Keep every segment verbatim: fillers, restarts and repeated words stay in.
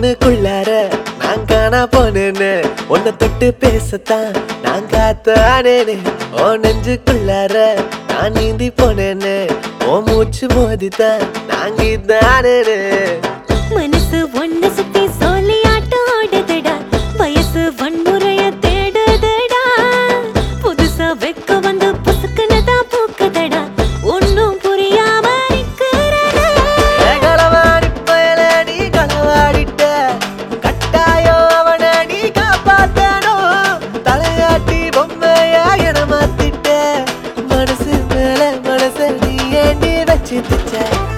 கண்ணுக்குள்ளார நான் காணா போனேன்னு உன்னை தொட்டு பேசத்தான் நான் காத்தானேன்னு ஓ நெஞ்சுக்குள்ளார நான் நீந்தி போனேன்னு ஓ மூச்சு மோதித்தான் நான் கீதானேன்னு மனசு ஒண்ணு சுத்தி சொல்லி ஆட்டம் ஆடுதடா வயசு வன்முறைய தேடுதடா புதுசா வெக்க வந்து புசுக்குனதா பூக்குதடா ஒன்னும் புரியாம நிக்கிறடா களவாடி பயல நீ களவாடிட்ட கட்டாயோ அவனை நீ காப்பாத்தணும் தலையாட்டி பொம்மையா என மாத்திட்ட மனசு மேல மனச நீ ஏண்டி வச்சு தச்ச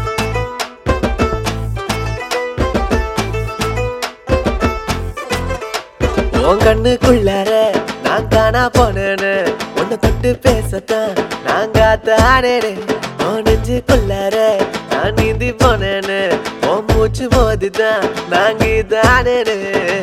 உன் கண்ணுக்குள்ளார நான் காணா போனேன்னு உன்னை தொட்டு பேசத்தான் நான் காத்தானேன்னு உன் நெஞ்சுக்குள்ளார நான் நீந்தி போனேன்னு உன் மூச்சு மோதிதான் நான் கீதானேன்னு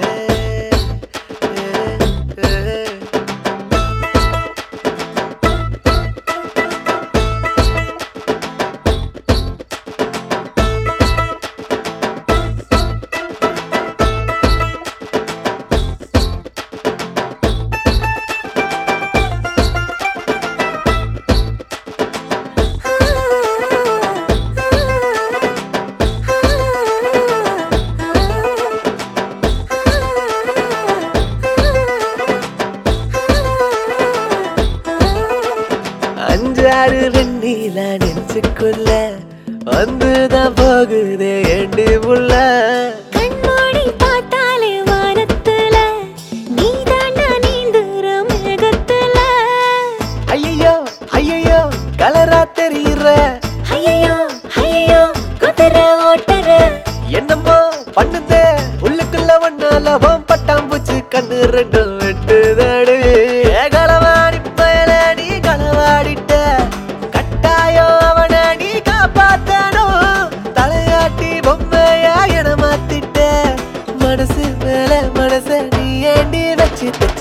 அஞ்சாறு வெண்ணில நெஞ்சுக்குள்ள வந்துதான் போகுதே எண்டி புள்ள கண்மூடி பார்த்தாலே வானத்துல நீ தாண்டா நீந்துற மேகத்துல ஐயோ ஐயோ கலரா தெரியுற ஐயோ ஐயோ குதிரை ஓட்டுற என்னமோ பண்ணுதே உள்ளுக்குள்ள ஒன்னால பட்டாம்பூச்சி கண்ணு ரெண்டும் வெட்டுதடு களவாடி பயல நீ களவாடிட்ட கட்டாயோ அவனை நீ காப்பாத்தணும் தலையாட்டி பொம்மையா என மாத்திட்ட மனசு மேல மனச நீ ஏண்டி வச்சு தச்ச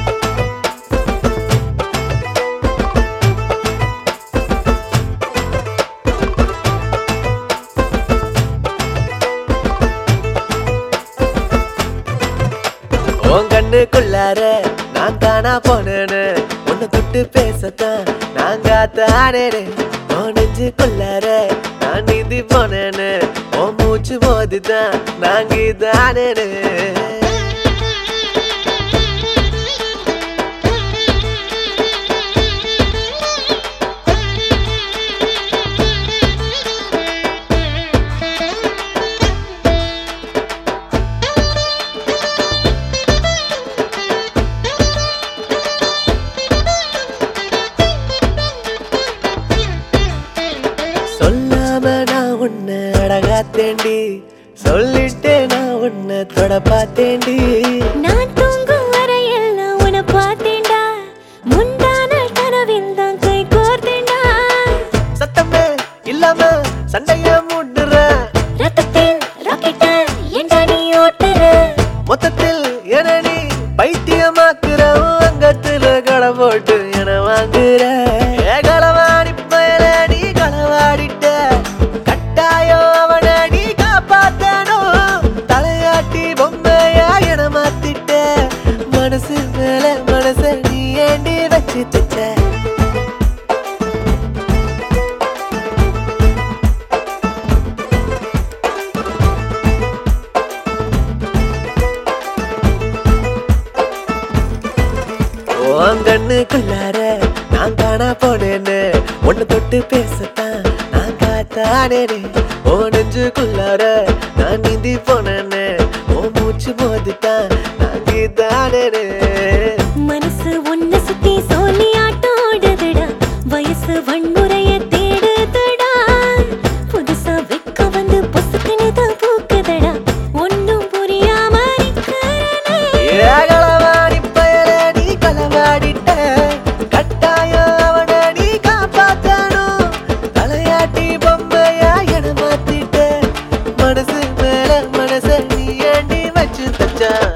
உன் கண்ணுக்குள்ளார நான் காணா போனேன்னு உன்னை தொட்டு பேசத்தான் நான் காத்தானேன்னு உன் நெஞ்சுக்குள்ளார நான் நீந்தி போனேன்னு உன் மூச்சு மோதிதான் நான் கீதானேன்னு சொல்லாம நான் உன்னை அழகா தேண்டி சொல்லிட்டே நான் உன்னை தொட பார்த்தேண்டி நான் தூங்கும் வரையெல்லாம் உன்னை பார்த்தேன்டா முந்தான கனவில் தான் கை கோர்த்தேன்டா சத்தமே இல்லாம சண்டைய மூடுற ரத்தத்தில் ராக்கெட்ட ஏண்டா நீ ஓட்டுற மொத்தத்தில் என நீ பைத்தியமாக்குற அங்கத்துல களை போட்டு என வாங்குற களவாடி பயல நீ களவாடிட்ட கட்டாயோ அவனை நீ காப்பாத்தணும் தலையாட்டி பொம்மையா என மாத்திட்ட மனசு மேல மனச நீ ஏண்டி வச்சு தச்ச உன் கண்ணுக்குள்ளார நான் காணா போனேன்னு உன்னை தொட்டு பேசத்தான் நான் காத்தானேன்னு ஓ நெஞ்சுக்குள்ளார நான் நீந்தி போனேன்னு ஓ மூச்சு மோதித்தான் நான் கீதானேன்னு மனசு ஒண்ணு சுத்தி சொல்லி ஆட்டம் ஆடுதடா வயசு வன்முறைய தேடுதடா புதுசா வெக்க வந்து பொசுக்குனதா பூக்குதடா ஒன்னும் புரியாம நிக்கிறனே களவாடி பயல நீ களவாடிட்ட கட்டாயோ அவனை நீ காப்பாத்தணும் தலையாட்டி பொம்மையா என மாத்திட்ட மனசு மேல மனச நீ ஏண்டி வச்சு தச்சா